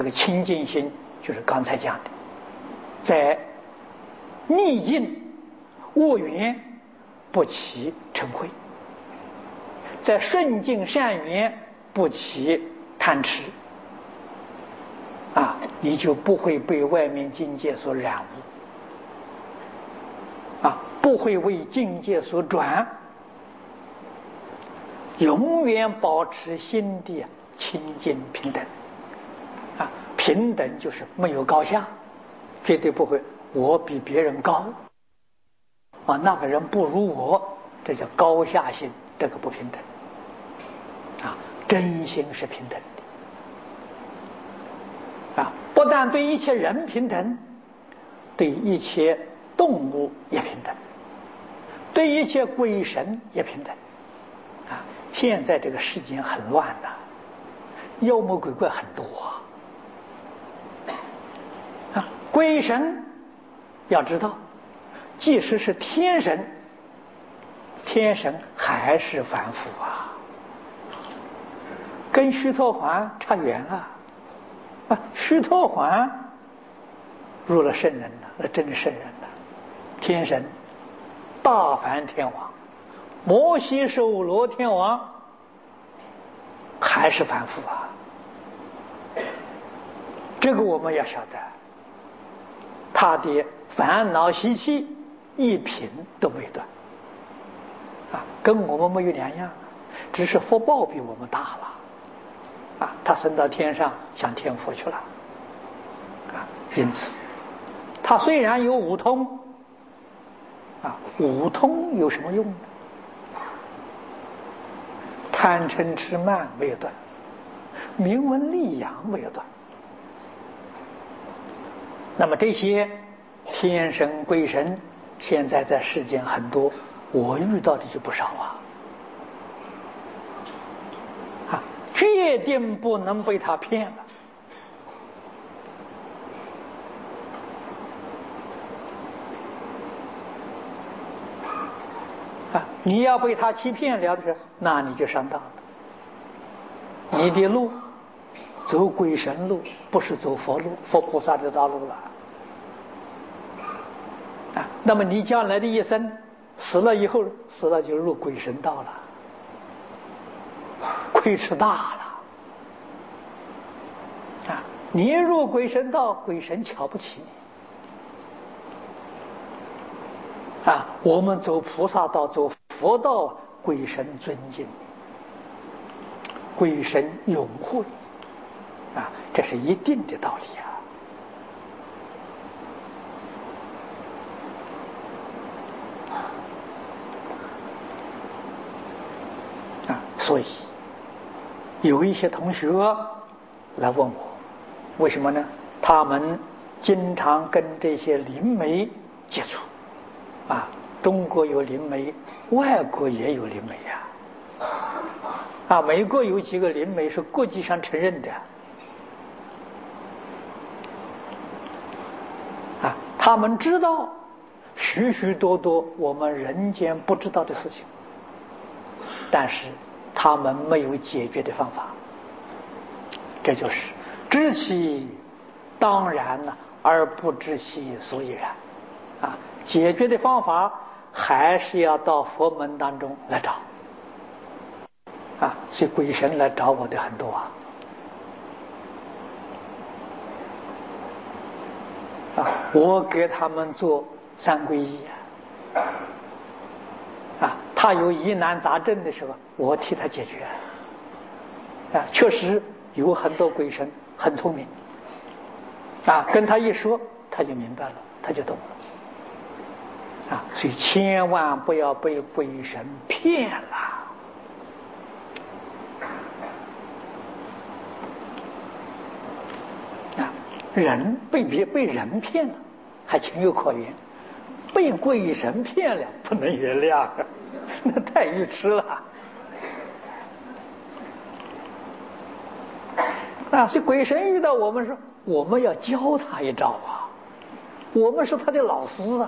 这个清净心就是刚才讲的，在逆境恶缘不起嗔恚，在顺境善缘不起贪痴啊，你就不会被外面境界所染污啊，不会为境界所转，永远保持心地清净平等啊，平等就是没有高下，绝对不会我比别人高啊，那个人不如我，这叫高下心，这个不平等啊，真心是平等的啊，不但对一切人平等，对一切动物也平等，对一切鬼神也平等啊。现在这个世界很乱的，妖魔鬼怪很多啊，鬼神要知道，即使是天神，天神还是凡夫啊，跟须陀洹差远了啊！须陀洹入了圣人了，那真是圣人了，天神大梵天王、摩悉首罗天王还是凡夫啊！这个我们要晓得，他的烦恼习气一品都没断啊，跟我们没有两样，只是福报比我们大了啊，他升到天上向天佛去了啊，因此他虽然有五通啊，五通有什么用呢？贪嗔痴慢没有断，名闻利养没有断，那么这些天神鬼神现在在世间很多，我遇到的就不少啊，决定不能被他骗了啊！你要被他欺骗了的时候，那你就上当了。你的路走鬼神路，不是走佛路、佛菩萨的道路了啊！那么你将来的一生死了以后，死了就入鬼神道了，亏吃大了啊！你入鬼神道，鬼神瞧不起你啊！我们走菩萨道、走佛道，鬼神尊敬，鬼神拥护啊，这是一定的道理啊！所以有一些同学来问我，为什么呢？他们经常跟这些灵媒接触啊，中国有灵媒，外国也有灵媒啊，美国有几个灵媒是国际上承认的啊，他们知道许许多多我们人间不知道的事情，但是他们没有解决的方法，这就是知其当然了，而不知其所以然啊。解决的方法还是要到佛门当中来找啊，所以鬼神来找我的很多啊，我给他们做三皈依啊，他有疑难杂症的时候，我替他解决啊，确实有很多鬼神很聪明啊，跟他一说他就明白了，他就懂了啊，所以千万不要被鬼神骗了啊！人被人骗了还情有可原，被鬼神骗了不能原谅，那太愚痴了啊！所以鬼神遇到我们说，我们要教他一招啊，我们是他的老师啊。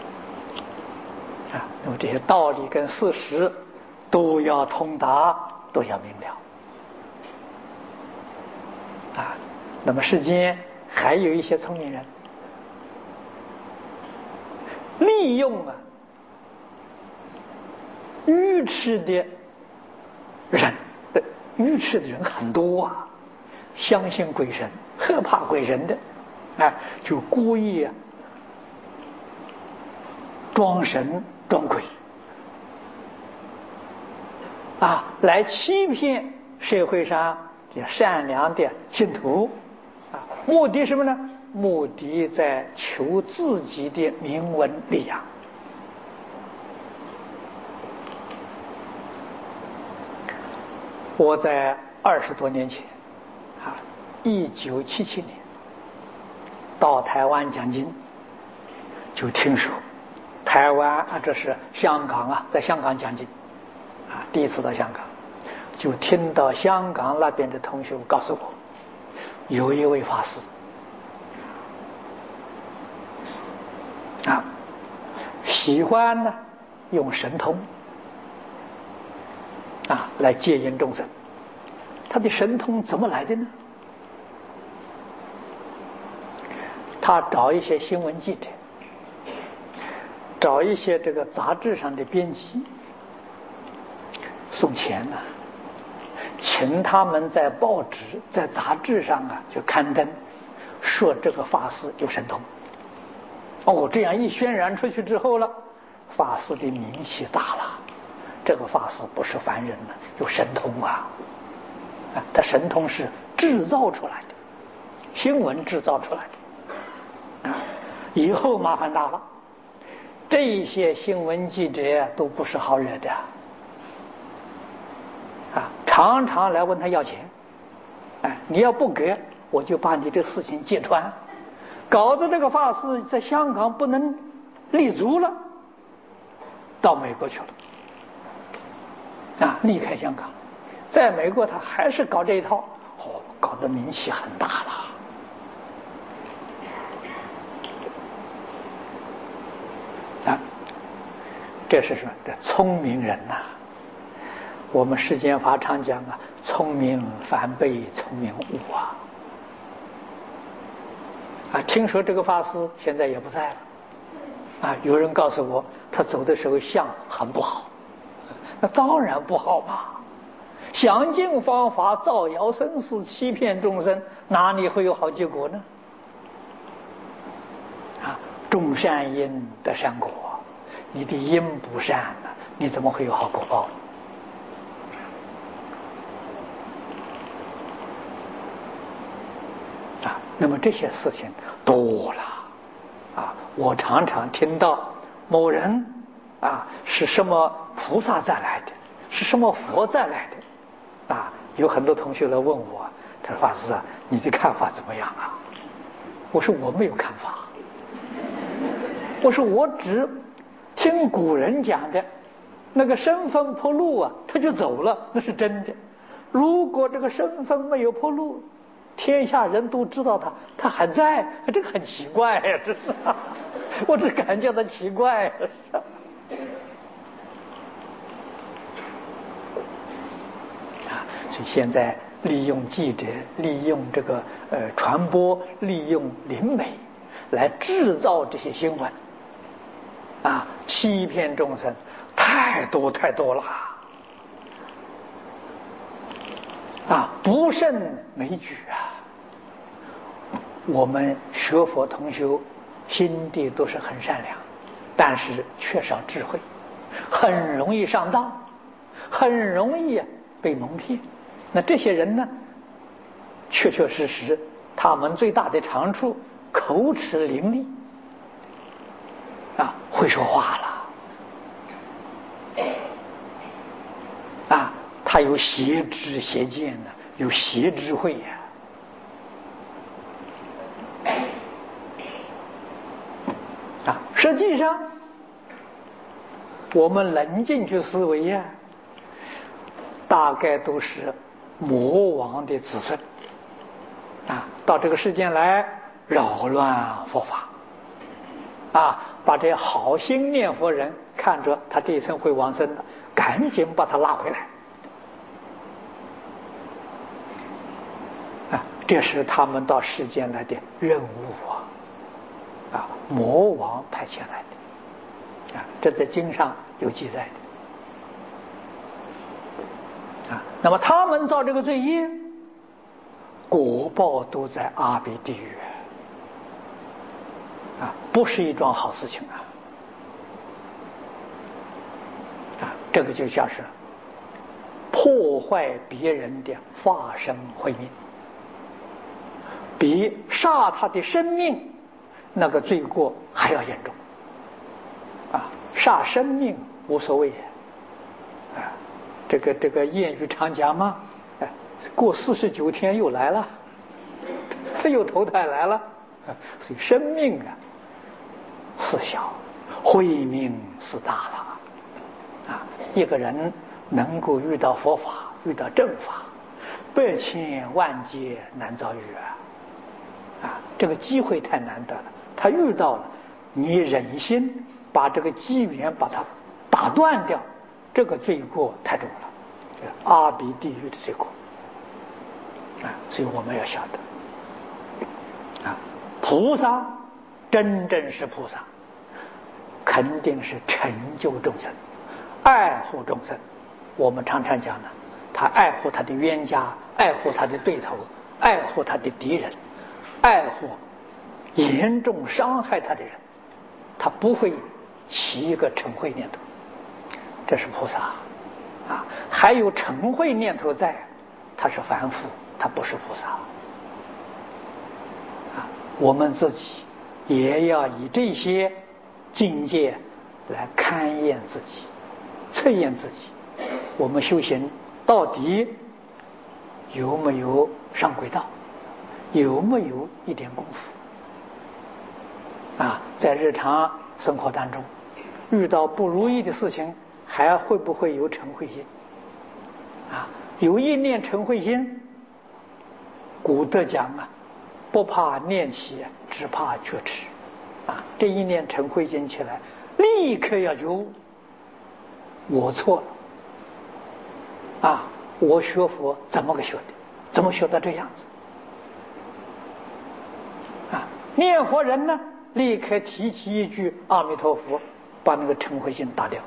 那么这些道理跟事实都要通达， 都要明了啊。那么世间还有一些聪明人，利用愚痴的人，愚痴的人很多啊，相信鬼神、害怕鬼神的，就故意装神装鬼来欺骗社会上的善良的信徒目的什么呢？目的在求自己的名闻利养。我在20多年前1977年到台湾讲经，就听说台湾这是香港在香港讲经第一次到香港，就听到香港那边的同学告诉我，有一位法师喜欢呢用神通来接引众生。他的神通怎么来的呢？他找一些新闻记者，找一些这个杂志上的编辑，送钱请他们在报纸在杂志上就刊登，说这个法师有神通。这样一渲染出去之后了，法师的名气大了，这个法师不是凡人有神通他神通是制造出来的，新闻制造出来的以后麻烦大了，这些新闻记者都不是好惹的常常来问他要钱你要不给我就把你这事情揭穿，搞得这个法师在香港不能立足了，到美国去了离开香港，在美国他还是搞这一套搞得名气很大了这是什么？这聪明人我们世间法常讲聪明反被聪明误听说这个法师现在也不在了有人告诉我他走的时候相很不好，那当然不好嘛，想尽方法造谣生事，欺骗众生，哪里会有好结果呢？种善因得善果，你的因不善你怎么会有好果报？那么这些事情多了我常常听到某人是什么菩萨再来的，是什么佛再来的有很多同学来问我，他说法师你的看法怎么样我说我没有看法，我说我只听古人讲的，那个身份破路他就走了，那是真的。如果这个身份没有破路，天下人都知道他还在，这个很奇怪这是我只感觉到奇怪所以现在利用记者，利用这个传播，利用灵媒来制造这些新闻欺骗众生太多太多了不胜枚举我们学佛同修心地都是很善良，但是缺少智慧，很容易上当，很容易被蒙骗。那这些人呢，确确实实他们最大的长处口齿伶俐会说话了他有邪知邪见有邪智慧实际上我们冷静去思维大概都是魔王的子孙到这个世间来扰乱佛法把这些好心念佛人看着他这一生会往生的，赶紧把他拉回来这是他们到世间来的任务魔王派遣来的这在经上有记载的那么他们造这个罪业，果报都在阿鼻地狱不是一桩好事情这个就像是破坏别人的法身慧命，比杀他的生命那个罪过还要严重杀生命无所谓这个谚语常讲嘛过49天又来了，又投胎来了所以生命是小，慧命是大了一个人能够遇到佛法，遇到正法，百千万劫难遭遇这个机会太难得了。他遇到了，你忍心把这个机缘把它打断掉，这个罪过太重了，阿鼻地狱的罪过所以我们要晓得菩萨真正是菩萨，肯定是成就众生，爱护众生。我们常常讲的，他爱护他的冤家，爱护他的对头，爱护他的敌人，爱护严重伤害他的人，他不会起一个嗔恚念头，这是菩萨还有嗔恚念头在，他是凡夫，他不是菩萨我们自己也要以这些境界来勘验自己，测验自己，我们修行到底有没有上轨道，有没有一点功夫在日常生活当中遇到不如意的事情，还会不会有嗔恚心有一念嗔恚心，古德讲不怕念起，只怕觉迟这一念嗔恚心起来，立刻要觉悟，我错了我学佛怎么个学的，怎么学到这样子念佛人呢，立刻提起一句阿弥陀佛，把那个嗔恚心打掉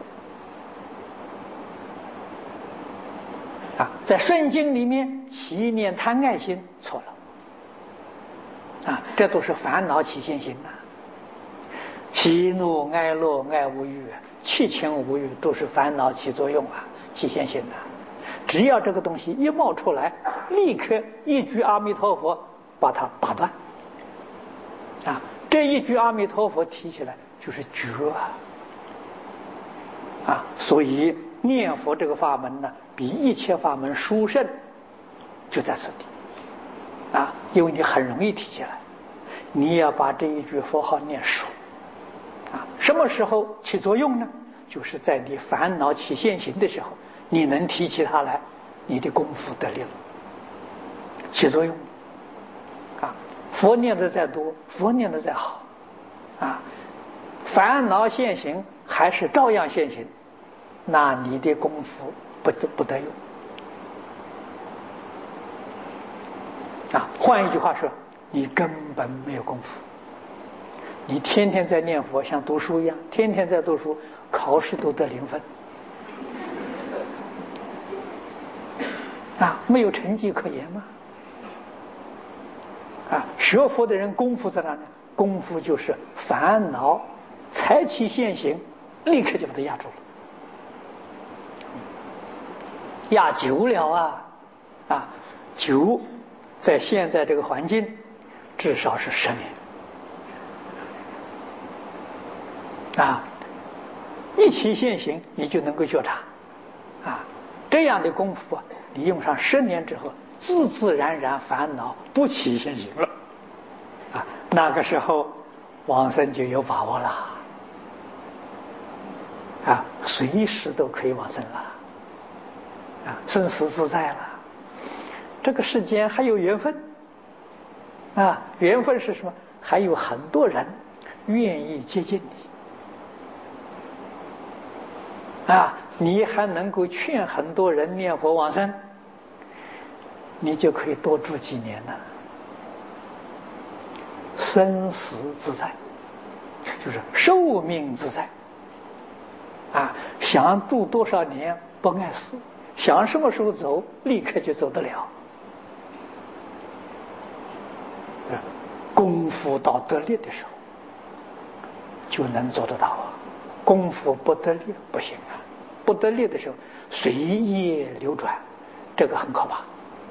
在顺境里面起一念贪爱心，错了这都是烦恼起现行喜怒哀乐爱无欲，七情五欲都是烦恼起作用起现行只要这个东西一冒出来，立刻一句阿弥陀佛把它打断这一句阿弥陀佛提起来就是觉所以念佛这个法门呢，比一切法门殊胜，就在此地因为你很容易提起来，你要把这一句佛号念熟什么时候起作用呢？就是在你烦恼起现行的时候，你能提起它来，你的功夫得力了，起作用佛念的再多，佛念的再好烦恼现行还是照样现行，那你的功夫不得用换一句话说，你根本没有功夫。你天天在念佛，像读书一样，天天在读书，考试都得0分没有成绩可言吗？学佛的人功夫在哪呢？功夫就是烦恼才起现行，立刻就把它压住了，压久了久在现在这个环境至少是10年一起现行你就能够觉察这样的功夫你用上10年之后，自自然然烦恼不起现行了那个时候往生就有把握了随时都可以往生了生死自在了。这个世间还有缘分缘分是什么？还有很多人愿意接近你你还能够劝很多人念佛往生，你就可以多住几年了生死自在，就是寿命自在啊，想住多少年不碍事，想什么时候走立刻就走得了。功夫到得力的时候就能做得到啊，功夫不得力不行啊，不得力的时候随业流转，这个很可怕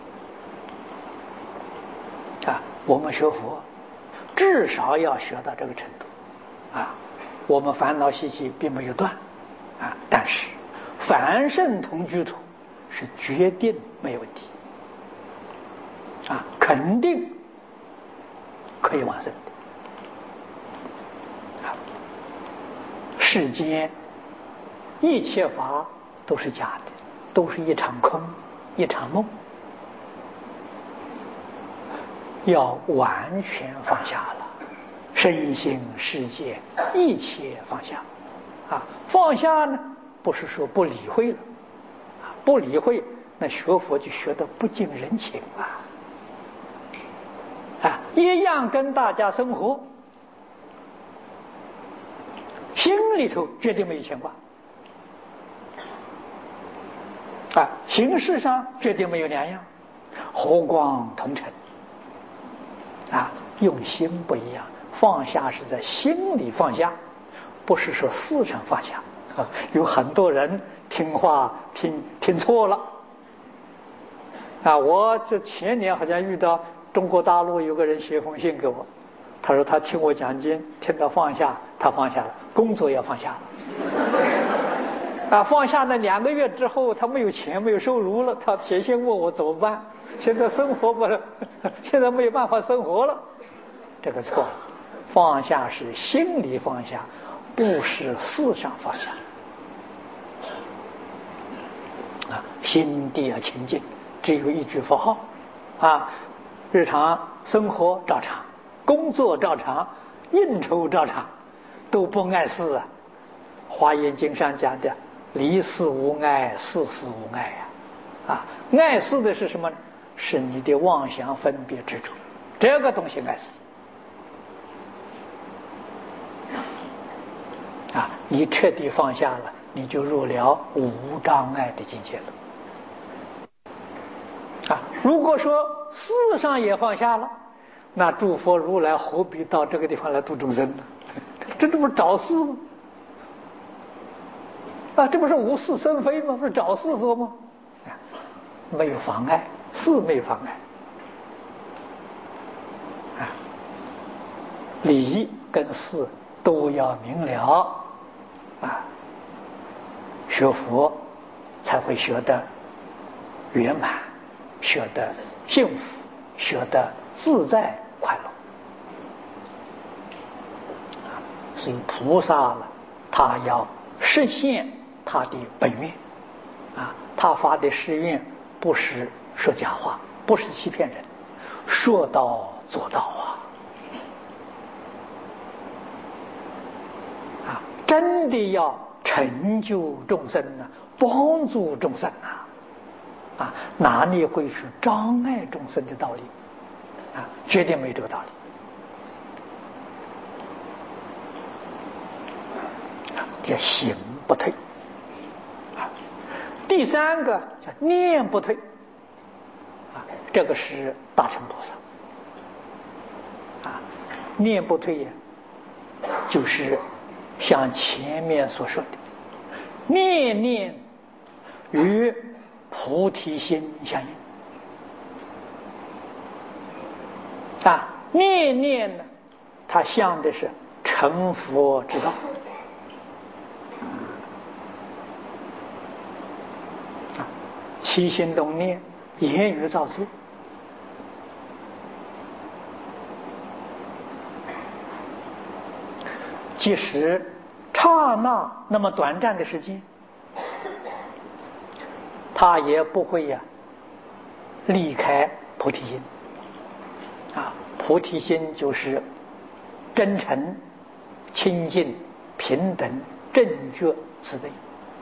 啊。我们学佛至少要学到这个程度啊，我们烦恼习气并没有断啊，但是凡圣同居土是决定没有问题啊，肯定可以往生的。世间一切法都是假的，都是一场空，一场梦，要完全放下了，身心世界一切放下啊！放下呢，不是说不理会了啊，不理会那学佛就学得不近人情啊，一样跟大家生活，心里头绝对没有牵挂啊，形式上绝对没有两样，和光同尘啊，用心不一样，放下是在心里放下，不是说事上放下啊。有很多人听话听错了啊，我这前年好像遇到中国大陆有个人写封信给我，他说他听我讲经听到放下，他放下了，工作也放下了啊，放下那2个月之后他没有钱没有收入了，他写信问我怎么办，现在生活不了，现在没有办法生活了。这个错了，放下是心里放下，不是事上放下啊，心地要清净，只有一句佛号啊，日常生活照常，工作照常，应酬照常，都不碍事啊。华严经上讲的离事无碍，事事无碍啊！碍事的是什么呢？是你的妄想分别执着，这个东西碍事啊！你彻底放下了，你就入了无障碍的境界了啊！如果说事上也放下了，那诸佛如来何必到这个地方来度众生呢？这不是找事吗？啊，这不是无事生非吗？不是找事说吗？没有妨碍，事没有妨碍啊，理跟事都要明了啊，学佛才会学得圆满，学得幸福，学得自在快乐啊。所以菩萨了，他要实现他的本愿啊，他发的誓愿不是说假话，不是欺骗人，说到做到啊，真的要成就众生呢，帮助众生啊，哪里会是障碍众生的道理啊？绝对没这个道理啊，叫行不退。第3个叫念不退啊，这个是大乘菩萨啊，念不退呀，就是像前面所说的，念念与菩提心相应啊，念念呢，它向的是成佛之道。起心动念，言语造作，即使刹那那么短暂的时间，他也不会离开菩提心啊。菩提心就是真诚、清净、平等、正觉、慈悲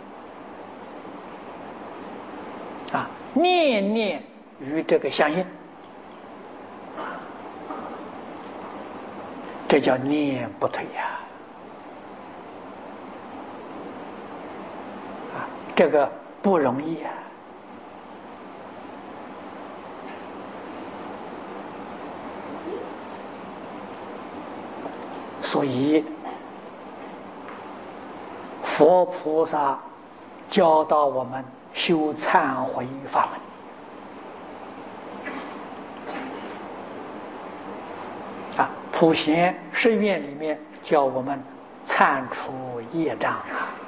啊，念念与这个相应这叫念不退呀！这个不容易啊！所以佛菩萨教导我们修忏悔法门普贤誓愿里面叫我们忏除业障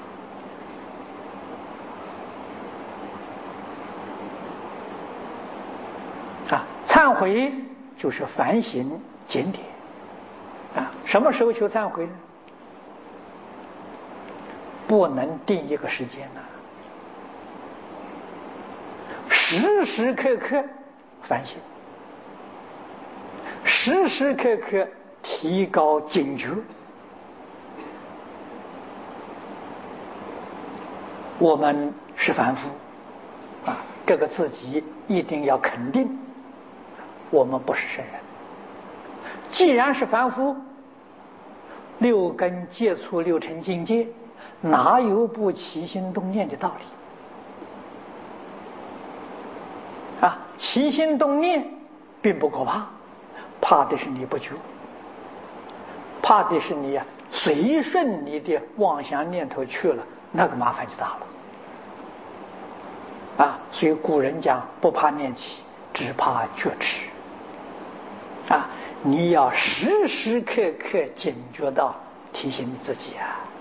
忏悔就是反省检点什么时候求忏悔呢？不能定一个时间时时刻刻反省，时时刻刻提高警觉。我们是凡夫这个自己一定要肯定，我们不是圣人。既然是凡夫，六根接触六尘境界，哪有不起心动念的道理起心动念并不可怕，怕的是你不觉，怕的是你随顺你的妄想念头去了，那个麻烦就大了所以古人讲不怕念起，只怕觉迟你要时时刻刻警觉到提醒你自己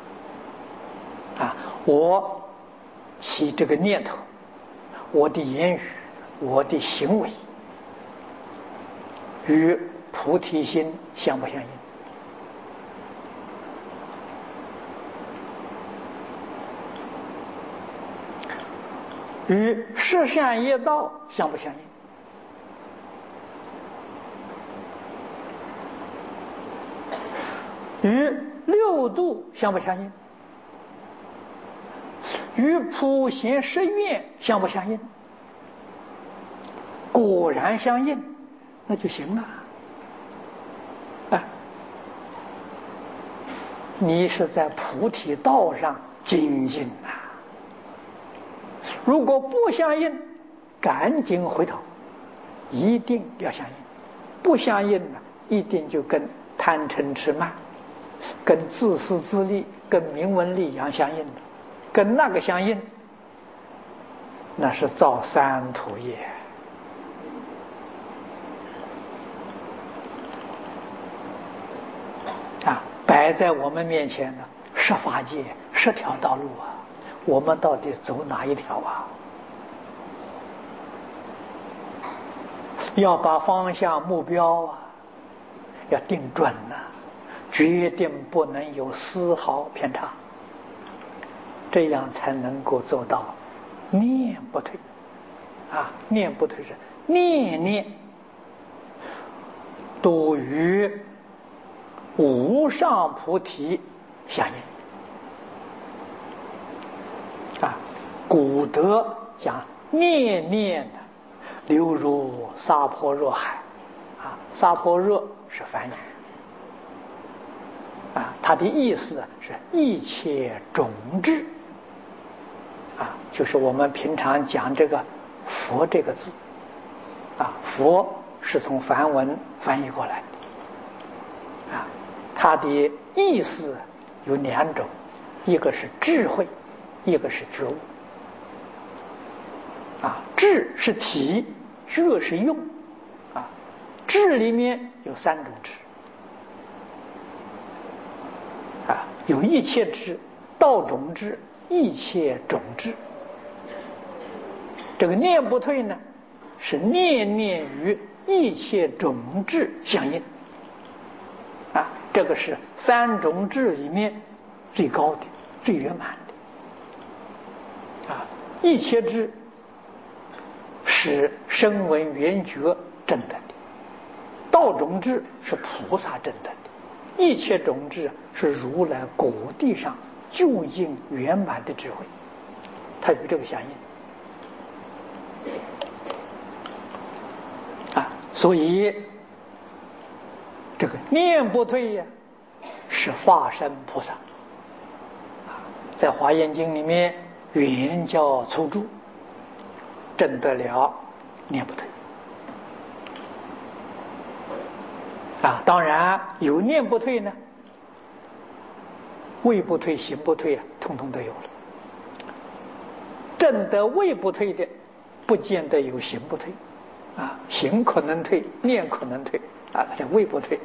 我起这个念头，我的言语，我的行为与菩提心相不相应？与十善业道相不相应？与六度相不相应？与普贤誓愿相不相应？果然相应，那就行了你是在菩提道上精进如果不相应，赶紧回头，一定要相应。不相应一定就跟贪嗔痴慢，跟自私自利，跟名闻利养相应跟那个相应，那是造三途业摆在我们面前十法界10条道路我们到底走哪一条要把方向目标要定准决定不能有丝毫偏差，这样才能够做到念不退念不退是念念都与无上菩提相应古德讲念念流入沙婆若海沙婆若是梵语它的意思是一切种智就是我们平常讲这个佛这个字佛是从梵文翻译过来的它的意思有2种，一个是智慧，一个是觉悟智是体，觉是用智里面有3种智有一切智、道种智、一切种智。这个念不退呢，是念念与一切种智相应这个是3种智里面最高的、最圆满的一切智是声闻缘觉证得的，道种智是菩萨证得的，一切种智是如来果地上究竟圆满的智慧，它与这个相应所以这个念不退呀，是化身菩萨。在《华严经》里面，圆教初住，证得了念不退。当然有念不退呢，位不退、行不退通通都有了。证得位不退的，不见得有行不退。行可能退，念可能退，这位不退。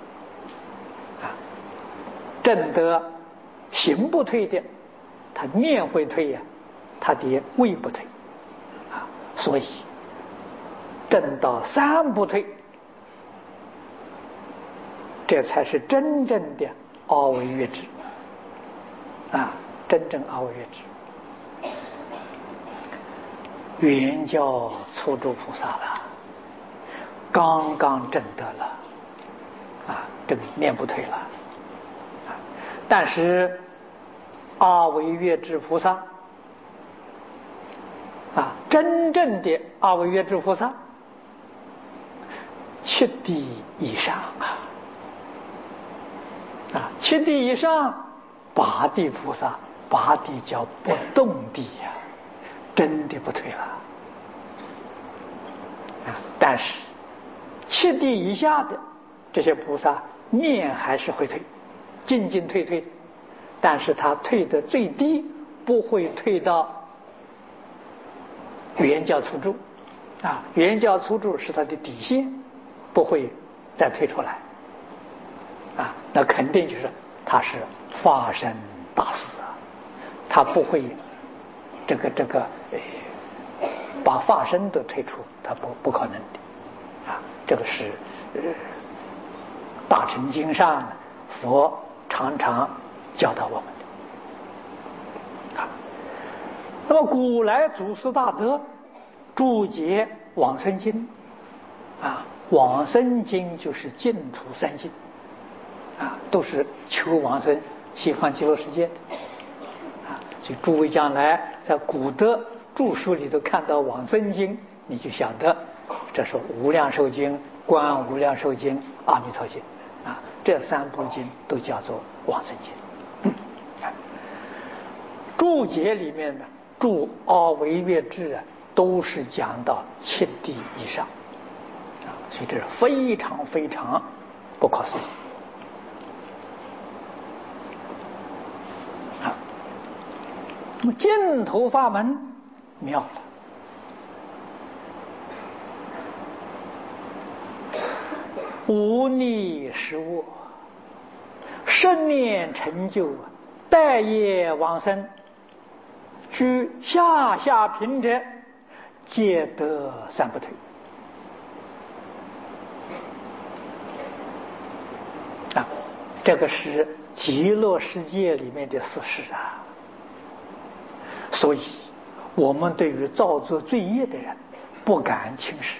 证得行不退的，他念会退呀，他的位不退。所以证到三不退，这才是真正的阿惟越致。真正阿惟越致。圆教初住菩萨了，刚刚证得了，这个念不退了。但是阿惟越致菩萨，真正的阿惟越致菩萨7地以上7地以上8地菩萨，8地叫不动地呀，真的不退了。但是7地以下的这些菩萨念还是会退，进进退退，但是他退的最低不会退到圆教初住。圆教初住是他的底线，不会再退出来。那肯定就是他是发生大事他不会这个把法身都退出，他不可能的。这个是大乘经上佛常常教导我们的。那么古来祖师大德注解往生经，往生经就是净土三经，都是求往生西方极乐世界的。所以诸位将来在古德著书里头看到往生经，你就晓得这是无量寿经、观无量寿经、阿弥陀经这3部经都叫做往生经。注解里面呢，注阿惟越致都是讲到7地以上所以这是非常非常不可思议。那么净土法门妙了，无逆实我，10念成就，待业往生，居下下品者，皆得三不退。这个是极乐世界里面的事实所以我们对于造作罪业的人不敢轻视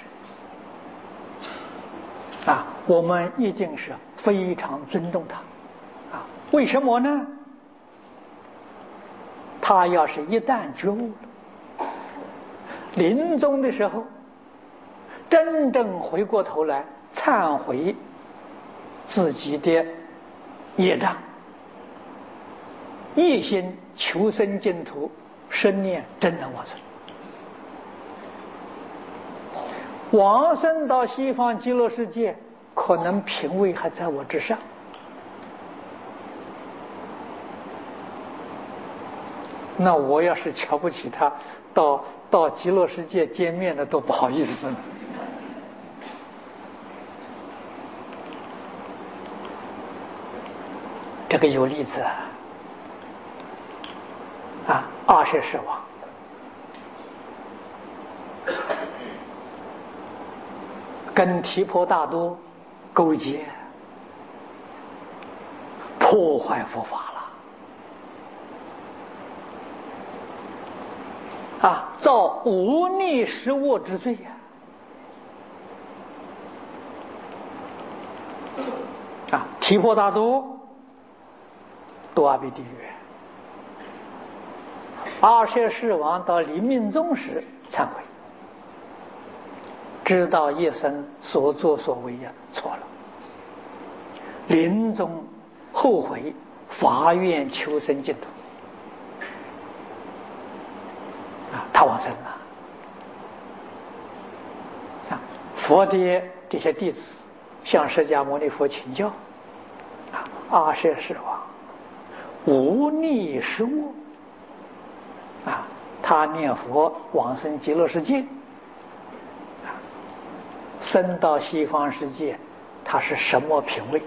我们一定是非常尊重他为什么呢？他要是一旦觉悟了，临终的时候真正回过头来忏悔自己的业障，一心求生净土，10念真能往生。往生到西方极乐世界，可能品位还在我之上。那我要是瞧不起他，到极乐世界见面了都不好意思。这个有例子阿阇世王跟提婆达多勾结，破坏佛法了造无逆实我之罪提婆达多堕阿鼻地狱，阿阇世王到临命终时忏悔，知道一生所作所为错了， 临终后悔，发愿求生净土。他往生了。佛的这些弟子向释迦牟尼佛请教：阿阇世王，无逆失恶他念佛往生极乐世界，生到西方世界，他是什么品位？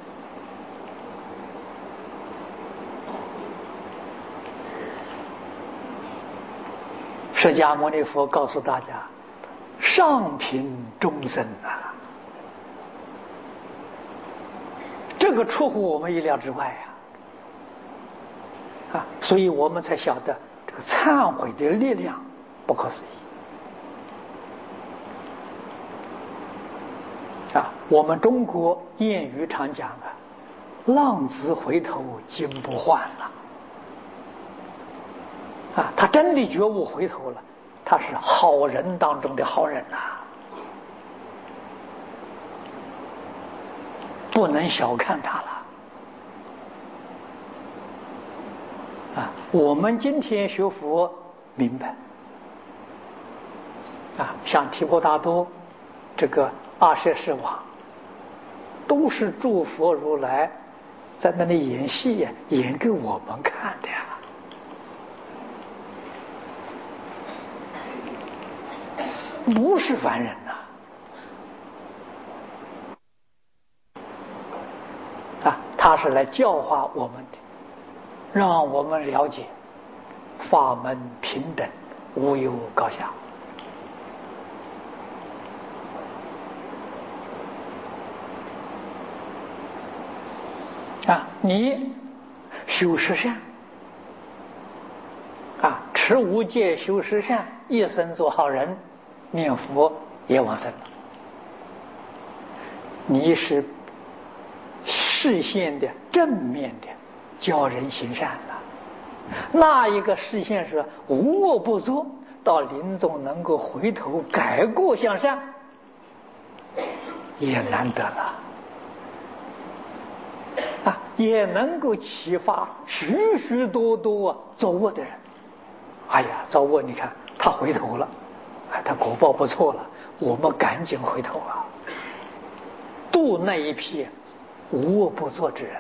释迦牟尼佛告诉大家：上品中生这个出乎我们意料之外所以我们才晓得这个忏悔的力量不可思议我们中国谚语常讲浪子回头金不换他真的觉悟回头了，他是好人当中的好人不能小看他了我们今天学佛明白像提婆达多这个阿阇世王，都是诸佛如来在那里演戏演给我们看的不是凡人他是来教化我们的，让我们了解法门平等，无有高下你修十善持无戒修十善，一生做好人，念佛也往生了。你是视线的正面的教人行善了，那一个视线是无恶不作，到临终能够回头改过向善，也难得了也能够启发许许多多作恶的人。哎呀，作恶你看他回头了，他果报不错了，我们赶紧回头度那一批无恶不作之人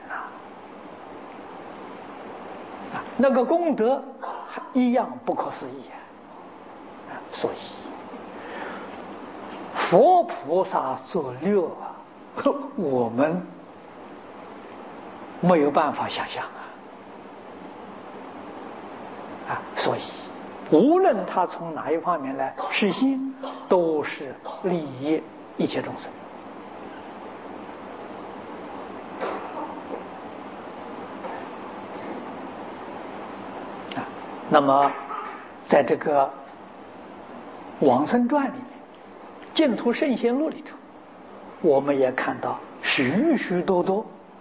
那个功德一样不可思议所以佛菩萨所略我们没有办法想象所以无论他从哪一方面来实现，都是利益一切众生那么在这个往生传里面，净土圣贤录里头，我们也看到许许多多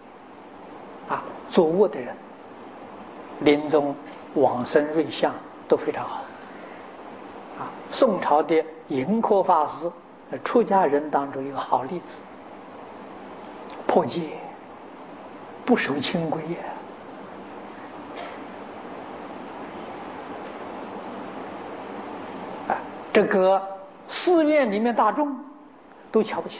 作恶的人临终往生瑞相都非常好宋朝的盈科法师出家人当中有好例子，破戒不守清规这个寺院里面大众都瞧不起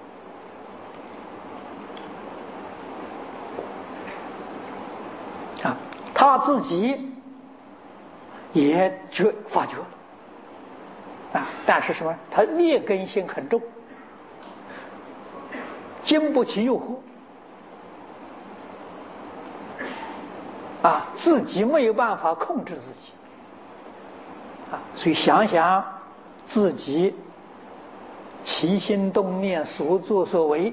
他他自己也发觉了但是什么？他劣根性很重，经不起诱惑自己没有办法控制自己所以想想自己起心动念所作所为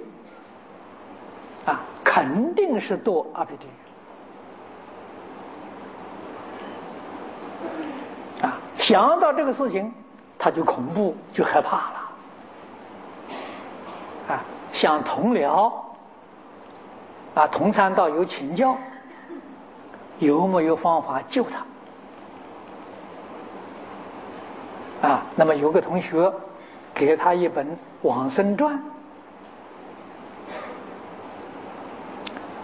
肯定是堕阿鼻地狱想到这个事情他就恐怖就害怕了向同僚同参道友请教有没有方法救他那么有个同学给他一本往生传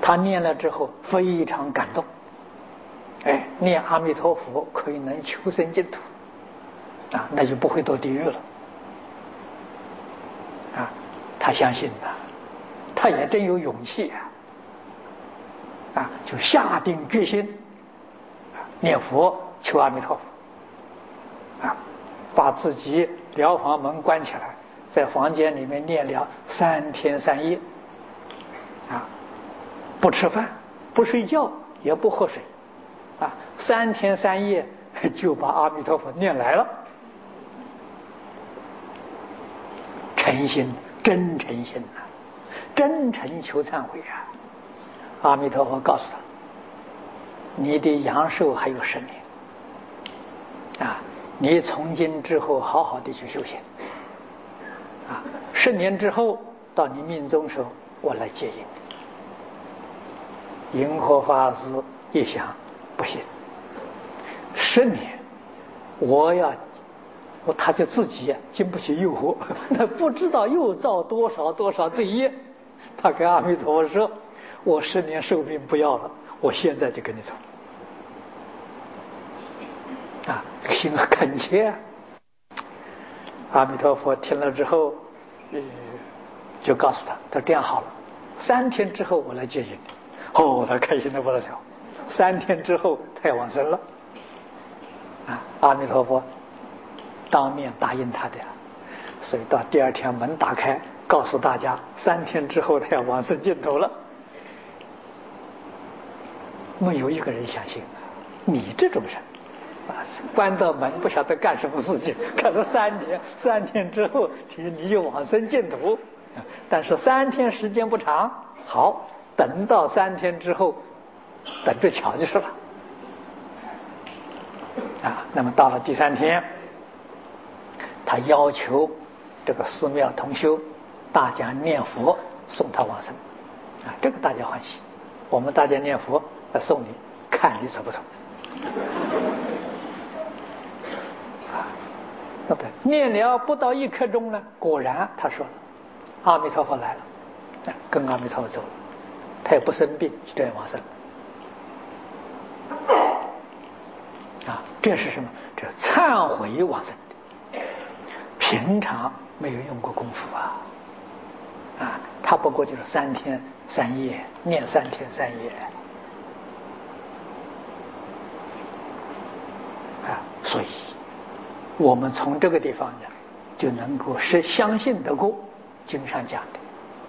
他念了之后非常感动，哎，念阿弥陀佛可以能求生净土啊，那就不会堕地狱了啊。他相信呐，他也真有勇气啊，就下定决心念佛求阿弥陀佛啊，把自己疗房门关起来，在房间里面念了3天3夜啊，不吃饭，不睡觉，也不喝水啊，3天3夜就把阿弥陀佛念来了，诚心，真诚心呐，真诚求忏悔啊！阿弥陀佛告诉他，你的阳寿还有10年啊，你从今之后好好的去修行啊，10年之后到你命终时候，我来接引你。银河法师一想，不行，10年他就自己经不起诱惑，他不知道又造多少罪业。他跟阿弥陀佛说，我10年寿命不要了，我现在就跟你走啊，心很恳切啊。阿弥陀佛听了之后就告诉他，他这样好了，3天之后我来接引你。哦，他开心的不得了，3天之后他要往生了啊！阿弥陀佛当面答应他的，所以到第2天门打开，告诉大家3天之后他要往生净土了。没有一个人相信你这种人啊，关到门不晓得干什么事情，看到3天之后你就往生净土，但是3天时间不长，好，等到3天之后，等着瞧就是了啊。那么到了第3天，他要求这个寺庙同修大家念佛送他往生啊，这个大家欢喜，我们大家念佛来送你，看你走不走啊。对不对？念了不到1刻钟呢，果然他说阿弥陀佛来了，跟阿弥陀佛走了，他也不生病，就这样往生啊。这是什么？这忏悔往生的，平常没有用过功夫啊，他不过就是3天3夜念3天3夜啊，所以我们从这个地方呢，就能够相信得过经上讲的，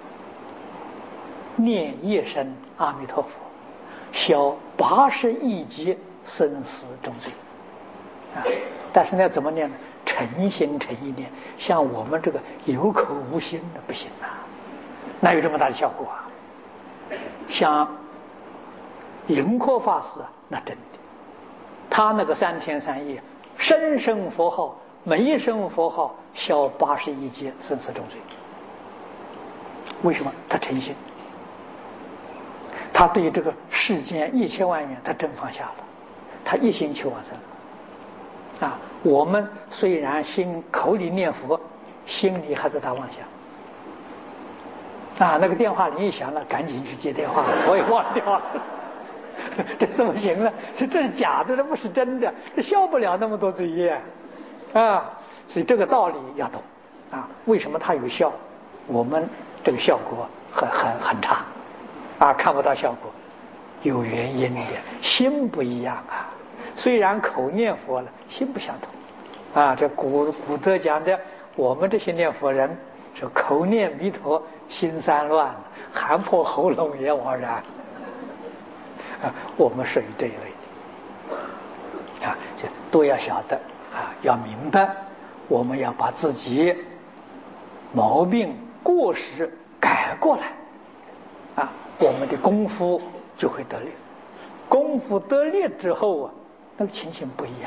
念一声阿弥陀佛，消80亿劫生死重罪啊！但是呢，怎么念呢？诚心诚意念，像我们这个有口无心的不行啊，哪有这么大的效果啊？像盈科法师啊，那真的，他那个3天3夜，声声佛号，每一声佛号消80亿劫生死重罪。为什么？他诚心，他对这个世间1000万元他真放下了，他一心求往生啊。我们虽然口里念佛，心里还在打妄想啊。那个电话铃一响了，赶紧去接电话，我也忘掉了。这怎么行呢？这是假的，这不是真的，这消不了那么多罪业啊。所以这个道理要懂啊。为什么它有效？我们这个效果很差啊，看不到效果，有原因的，心不一样啊。虽然口念佛了，心不相同啊。这古德讲的，我们这些念佛人是口念弥陀，心散乱，喊破喉咙也枉然啊。我们属于这一类的啊，就都要晓得啊，要明白，我们要把自己毛病过失改过来啊，我们的功夫就会得力。功夫得力之后啊，那个情形不一样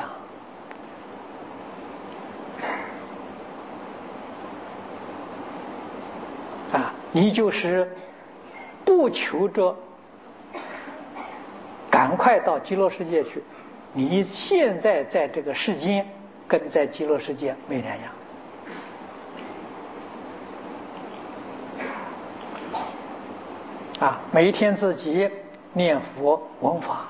啊。你就是不求着赶快到极乐世界去，你现在在这个世间跟在极乐世界没两样每天自己念佛闻法，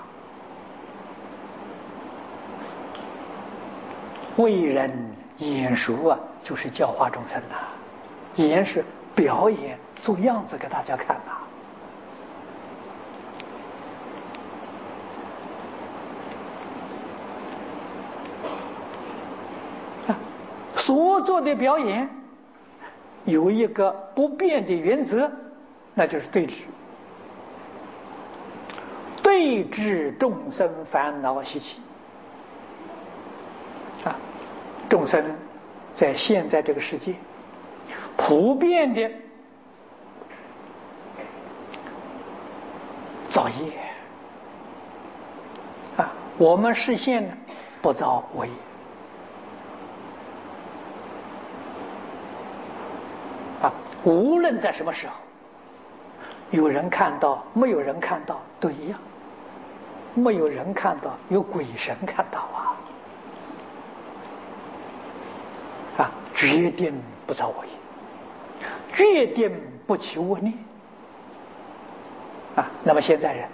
为人演说就是教化众生演是表演，做样子给大家看所做的表演有一个不变的原则，那就是对治。对治众生烦恼习气众生在现在这个世界普遍的造业我们视线不造恶业无论在什么时候，有人看到没有人看到都一样，没有人看到，有鬼神看到决定不造恶业，决定不起恶念那么现在人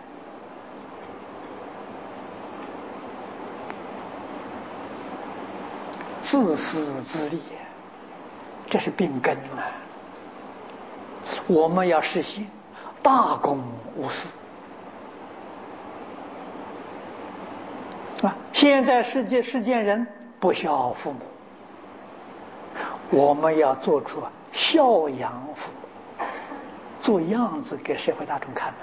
自私自利，这是病根我们要实行大公无私现在世间人不孝父母，我们要做出孝养父母，做样子给社会大众看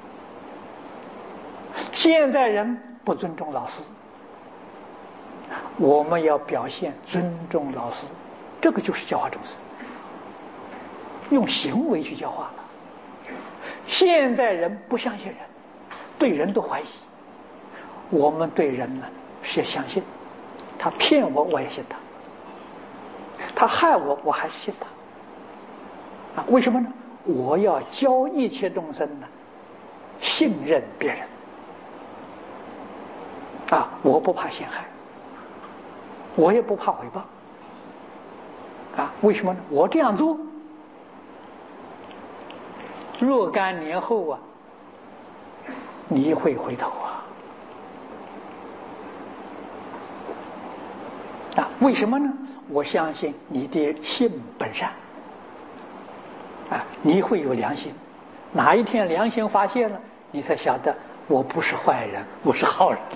现在人不尊重老师，我们要表现尊重老师，这个就是教化众生，用行为去教化了。现在人不相信人，对人都怀疑，我们对人呢是相信，他骗我我也信他，他害我我还是信他为什么呢？我要教一切众生呢信任别人我不怕陷害，我也不怕诽谤为什么呢？我这样做若干年后你会回头为什么呢？我相信你的心本善你会有良心，哪一天良心发现了，你才晓得我不是坏人，我是好人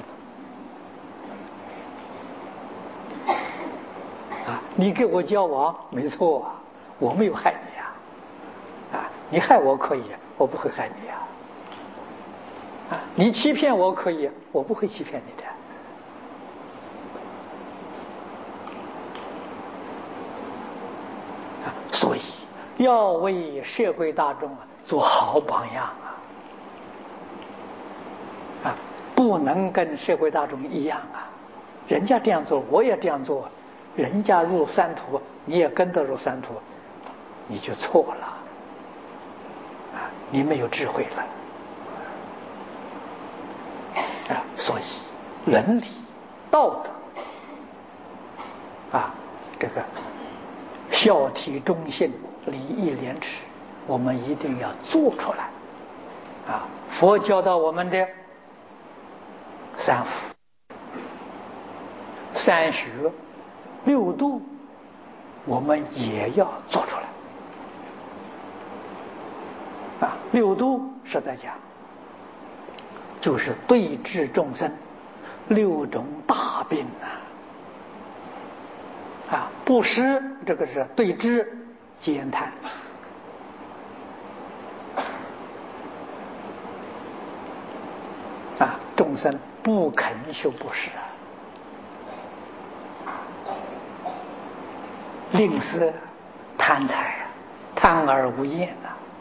你跟我交往没错我没有害你你害我可以，我不会害你你欺骗我可以，我不会欺骗你的所以要为社会大众做好榜样不能跟社会大众一样人家这样做我也这样做，人家入三途你也跟着入三途，你就错了你没有智慧了所以伦理道德这个孝悌忠信礼义廉耻我们一定要做出来佛教导我们的三福三学六度我们也要做出来六度是在讲就是对治众生六种大病布施这个是对治兼贪众生不肯修布施吝啬贪财贪而无厌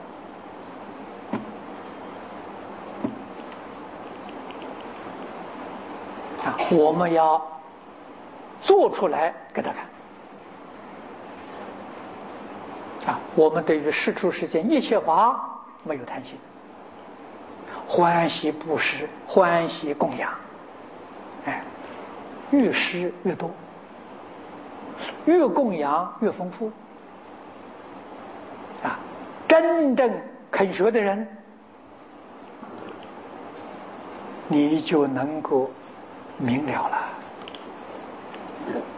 我们要做出来给他看我们对于世出世间一切法没有贪心，欢喜布施，欢喜供养越施越多，越供养越丰富真正肯学的人你就能够明了了。